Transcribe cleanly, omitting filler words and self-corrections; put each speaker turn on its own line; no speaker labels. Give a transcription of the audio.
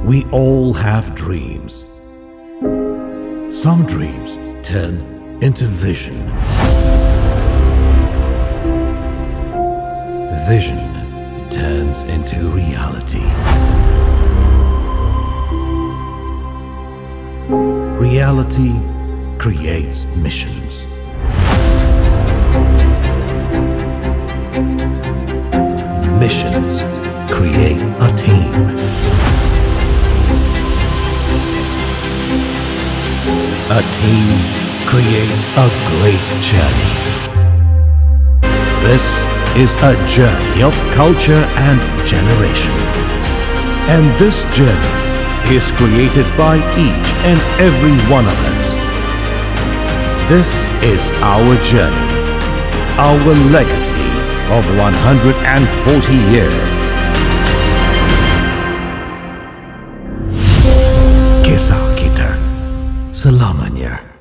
We all have dreams. Some dreams turn into vision. Vision turns into reality. Reality creates missions. Missions create a team. A team creates a great journey. This is a journey of culture and generation. And this journey is created by each and every one of us. This is our journey, our legacy of 140 years. Kisah kita selamanya.